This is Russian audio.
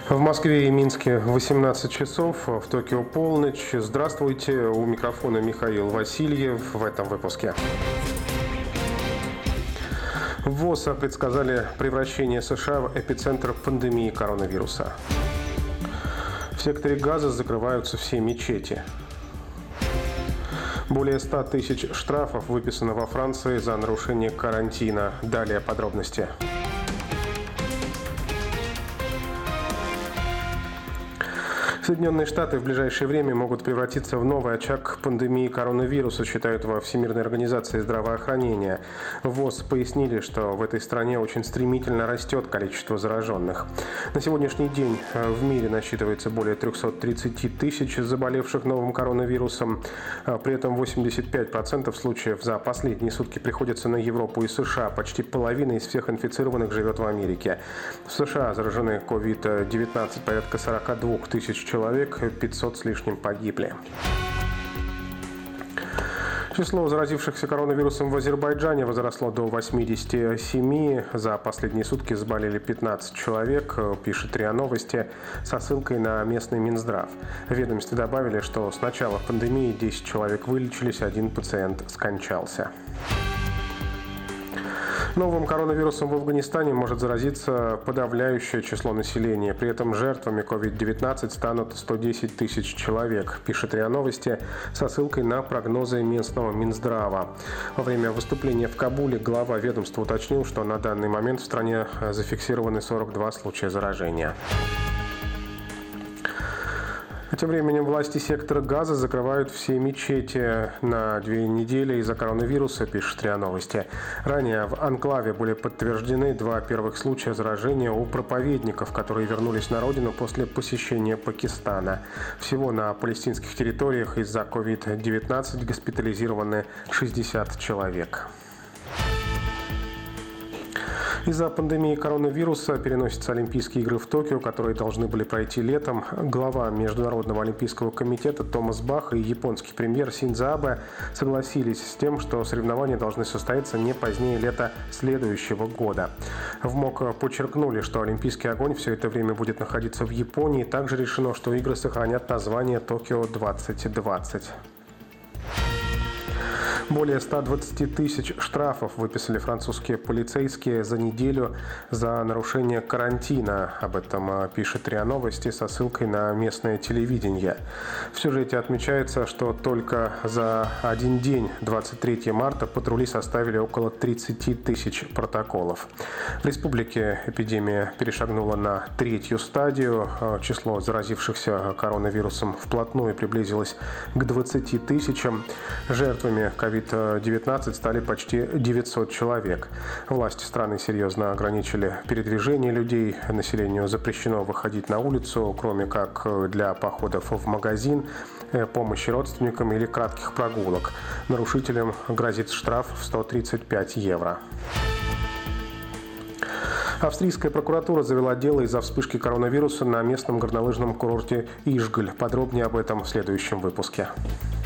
В Москве и Минске 18 часов, в Токио полночь. Здравствуйте, у микрофона Михаил Васильев в этом выпуске. В ВОЗ предсказали превращение США в эпицентр пандемии коронавируса. В секторе Газа закрываются все мечети. Более 100 тысяч штрафов выписано во Франции за нарушение карантина. Далее подробности. Соединенные Штаты в ближайшее время могут превратиться в новый очаг пандемии коронавируса, считают во Всемирной организации здравоохранения. В ВОЗ пояснили, что в этой стране очень стремительно растет количество зараженных. На сегодняшний день в мире насчитывается более 330 тысяч заболевших новым коронавирусом. При этом 85% случаев за последние сутки приходится на Европу и США. Почти половина из всех инфицированных живет в Америке. В США заражены COVID-19 порядка 42 тысяч человек, 500 с лишним погибли. Число заразившихся коронавирусом в Азербайджане возросло до 87. За последние сутки заболели 15 человек, пишет РИА Новости, со ссылкой на местный Минздрав. В ведомстве добавили, что с начала пандемии 10 человек вылечились, 1 пациент скончался. Новым коронавирусом в Афганистане может заразиться подавляющее число населения. При этом жертвами COVID-19 станут 110 тысяч человек, пишет РИА Новости со ссылкой на прогнозы местного Минздрава. Во время выступления в Кабуле глава ведомства уточнил, что на данный момент в стране зафиксированы 42 случая заражения. Тем временем власти сектора Газа закрывают все мечети на 2 недели из-за коронавируса, пишет РИА Новости. Ранее в анклаве были подтверждены 2 первых случая заражения у проповедников, которые вернулись на родину после посещения Пакистана. Всего на палестинских территориях из-за COVID-19 госпитализированы 60 человек. Из-за пандемии коронавируса переносятся Олимпийские игры в Токио, которые должны были пройти летом. Глава Международного олимпийского комитета Томас Бах и японский премьер Синдзо Абе согласились с тем, что соревнования должны состояться не позднее лета следующего года. В МОК подчеркнули, что олимпийский огонь все это время будет находиться в Японии. Также решено, что игры сохранят название «Токио-2020». Более 120 тысяч штрафов выписали французские полицейские за неделю за нарушение карантина. Об этом пишет РИА Новости со ссылкой на местное телевидение. В сюжете отмечается, что только за один день, 23 марта, патрули составили около 30 тысяч протоколов. В республике эпидемия перешагнула на 3-ю стадию. Число заразившихся коронавирусом вплотную приблизилось к 20 тысячам. Жертвами COVID-19 стали почти 900 человек. Власти страны серьезно ограничили передвижение людей. Населению запрещено выходить на улицу, кроме как для походов в магазин, помощи родственникам или кратких прогулок. Нарушителям грозит штраф в 135 евро. Австрийская прокуратура завела дело из-за вспышки коронавируса на местном горнолыжном курорте Ишгль. Подробнее об этом в следующем выпуске.